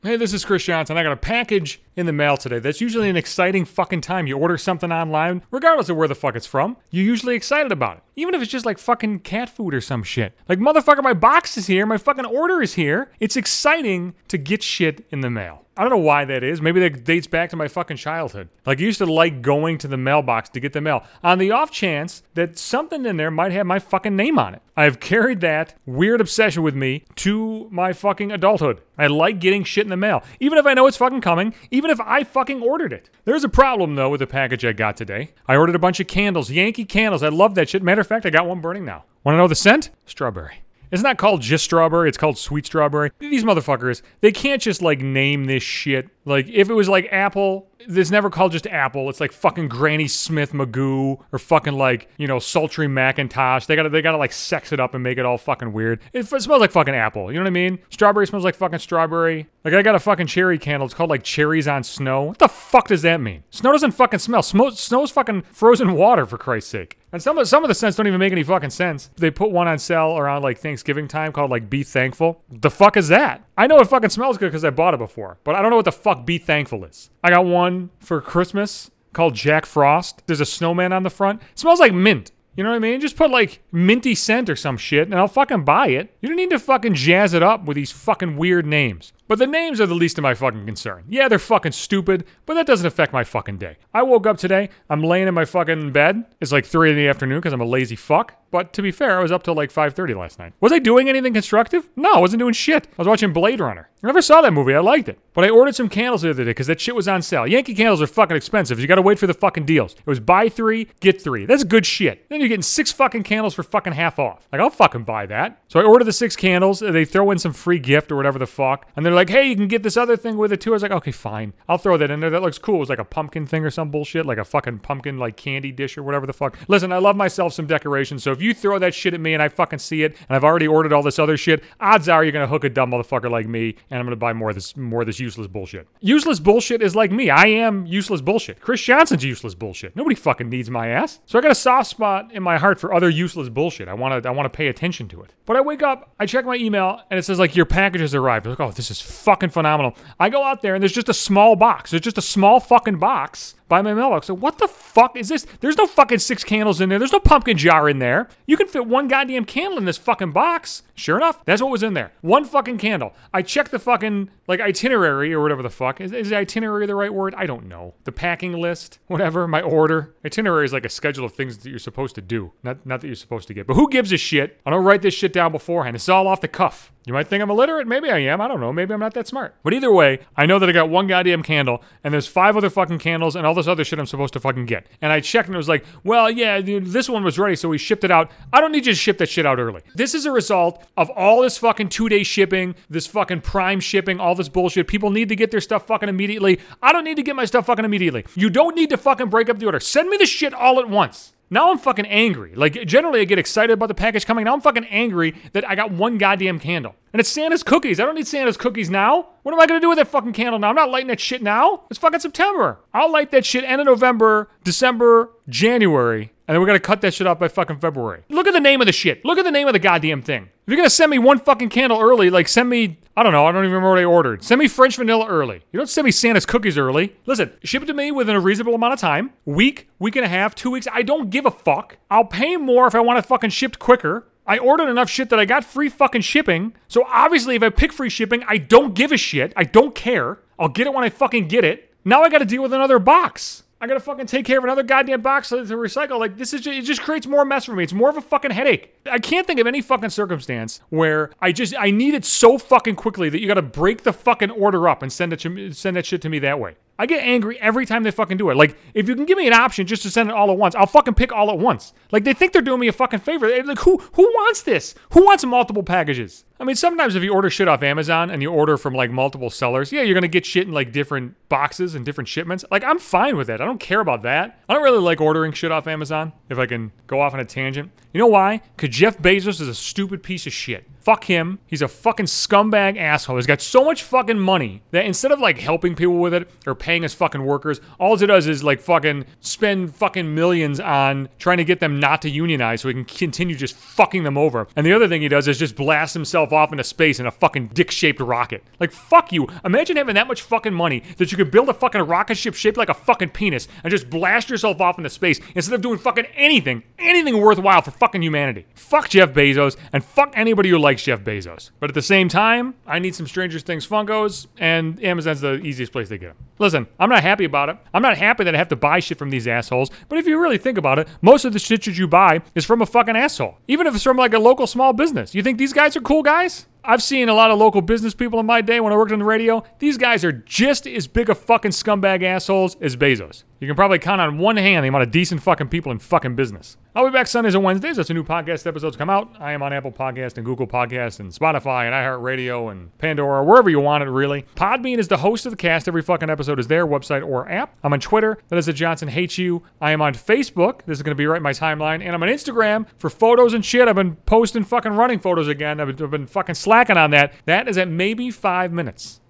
Hey, this is Chris Johnson. I got a package in the mail today. That's usually an exciting fucking time. You order something online, regardless of where the fuck it's from, you're usually excited about it. Even if it's just like fucking cat food or some shit. Like, motherfucker, my box is here. My fucking order is here. It's exciting to get shit in the mail. I don't know why that is. Maybe that dates back to my fucking childhood. Like, I used to like going to the mailbox to get the mail on the off chance that something in there might have my fucking name on it. I've carried that weird obsession with me to my fucking adulthood. I like getting shit in the mail, even if I know it's fucking coming, even if I fucking ordered it. There's a problem, though, with the package I got today. I ordered a bunch of candles, Yankee candles. I love that shit. Matter of fact, I got one burning now. Want to know the scent? Strawberry. It's not called just strawberry, it's called sweet strawberry. These motherfuckers, they can't just like name this shit. Like, if it was like apple, it's never called just apple. It's like fucking Granny Smith Magoo or fucking like, you know, sultry Macintosh. They gotta like sex it up and make it all fucking weird. It smells like fucking apple. You know what I mean? Strawberry smells like fucking strawberry. Like, I got a fucking cherry candle. It's called like cherries on snow. What the fuck does that mean? Snow doesn't fucking smell. Snow's fucking frozen water, for Christ's sake. And some of the scents don't even make any fucking sense. They put one on sale around like Thanksgiving time called like Be Thankful. The fuck is that? I know it fucking smells good because I bought it before, but I don't know what the fuck Be Thankful is. I got one for Christmas called Jack Frost. There's a snowman on the front. It smells like mint. You know what I mean? Just put like minty scent or some shit and I'll fucking buy it. You don't need to fucking jazz it up with these fucking weird names. But the names are the least of my fucking concern. Yeah, they're fucking stupid, but that doesn't affect my fucking day. I woke up today, I'm laying in my fucking bed. It's like 3 in the afternoon because I'm a lazy fuck. But to be fair, I was up till like 5:30 last night. Was I doing anything constructive? No, I wasn't doing shit. I was watching Blade Runner. I never saw that movie. I liked it. But I ordered some candles the other day because that shit was on sale. Yankee candles are fucking expensive. You gotta wait for the fucking deals. It was buy 3, get 3. That's good shit. Then you're getting 6 fucking candles for fucking half off. Like, I'll fucking buy that. So I ordered the 6 candles. They throw in some free gift or whatever the fuck. And they're like, hey, you can get this other thing with it too. I was like, okay, fine. I'll throw that in there. That looks cool. It was like a pumpkin thing or some bullshit. Like a fucking pumpkin like candy dish or whatever the fuck. Listen, I love myself some decoration. So if you throw that shit at me and I fucking see it and I've already ordered all this other shit, odds are you're gonna hook a dumb motherfucker like me and I'm gonna buy more of this useless bullshit. Useless bullshit is like me. I am useless bullshit. Chris Johnson's useless bullshit. Nobody fucking needs my ass. So I got a soft spot in my heart for other useless bullshit. I wanna pay attention to it. But I wake up, I check my email, and it says like your package has arrived. I'm like, oh, this is fucking phenomenal. I go out there and there's just a small box. There's just a small fucking box by my mailbox. So what the fuck is this? There's no fucking 6 candles in there. There's no pumpkin jar in there. You can fit one goddamn candle in this fucking box. Sure enough, that's what was in there. One fucking candle. I checked the fucking like itinerary or whatever the fuck. Is the itinerary the right word? I don't know. The packing list, whatever, my order. Itinerary is like a schedule of things that you're supposed to do, not that you're supposed to get. But who gives a shit? I don't write this shit down beforehand. It's all off the cuff. You might think I'm illiterate. Maybe I am. I don't know. Maybe I'm not that smart. But either way, I know that I got one goddamn candle and there's 5 other fucking candles and all this other shit I'm supposed to fucking get. And I checked and it was like, well, yeah, this one was ready, so we shipped it out. I don't need you to ship that shit out early. This is a result of all this fucking 2-day shipping, this fucking Prime shipping, all this bullshit. People need to get their stuff fucking immediately. I don't need to get my stuff fucking immediately. You don't need to fucking break up the order. Send me the shit all at once. Now I'm fucking angry. Like, generally I get excited about the package coming. Now I'm fucking angry that I got one goddamn candle. And it's Santa's cookies. I don't need Santa's cookies now. What am I going to do with that fucking candle now? I'm not lighting that shit now. It's fucking September. I'll light that shit end of November, December, January. And then we're going to cut that shit off by fucking February. Look at the name of the shit. Look at the name of the goddamn thing. If you're going to send me one fucking candle early, like send me, I don't know, I don't even remember what I ordered. Send me French vanilla early. You don't send me Santa's cookies early. Listen, ship it to me within a reasonable amount of time. Week and a half, 2 weeks. I don't give a fuck. I'll pay more if I want it fucking shipped quicker. I ordered enough shit that I got free fucking shipping. So obviously if I pick free shipping, I don't give a shit. I don't care. I'll get it when I fucking get it. Now I got to deal with another box. I gotta fucking take care of another goddamn box to recycle. Like, this is just, it just creates more mess for me. It's more of a fucking headache. I can't think of any fucking circumstance where I need it so fucking quickly that you gotta break the fucking order up and send that shit to me that way. I get angry every time they fucking do it. Like, if you can give me an option just to send it all at once, I'll fucking pick all at once. Like, they think they're doing me a fucking favor. Like, who wants this? Who wants multiple packages? I mean, sometimes if you order shit off Amazon and you order from like multiple sellers, yeah, you're gonna get shit in like different boxes and different shipments. Like, I'm fine with that. I don't care about that. I don't really like ordering shit off Amazon, if I can go off on a tangent. You know why? Because Jeff Bezos is a stupid piece of shit. Fuck him. He's a fucking scumbag asshole. He's got so much fucking money that instead of like helping people with it or paying his fucking workers, all it does is like fucking spend fucking millions on trying to get them not to unionize so he can continue just fucking them over. And the other thing he does is just blast himself yourself off into space in a fucking dick-shaped rocket. Like, fuck you. Imagine having that much fucking money that you could build a fucking rocket ship shaped like a fucking penis and just blast yourself off into space instead of doing fucking anything worthwhile for fucking humanity. Fuck Jeff Bezos, and fuck anybody who likes Jeff Bezos. But at the same time, I need some Stranger Things Funkos, and Amazon's the easiest place to get them. Listen, I'm not happy about it. I'm not happy that I have to buy shit from these assholes, but if you really think about it, most of the shit that you buy is from a fucking asshole. Even if it's from like a local small business. You think these guys are cool guys? I've seen a lot of local business people in my day when I worked on the radio. These guys are just as big a fucking scumbag assholes as Bezos. You can probably count on one hand the amount of decent fucking people in fucking business. I'll be back Sundays and Wednesdays. That's when new podcast episodes come out. I am on Apple Podcasts and Google Podcasts and Spotify and iHeartRadio and Pandora, wherever you want it, really. Podbean is the host of the cast. Every fucking episode is there, website or app. I'm on Twitter. That is @JohnsonHateYou. I am on Facebook. This is going to be right in my timeline. And I'm on Instagram for photos and shit. I've been posting fucking running photos again. I've been fucking slacking on that. That is at maybe 5 minutes.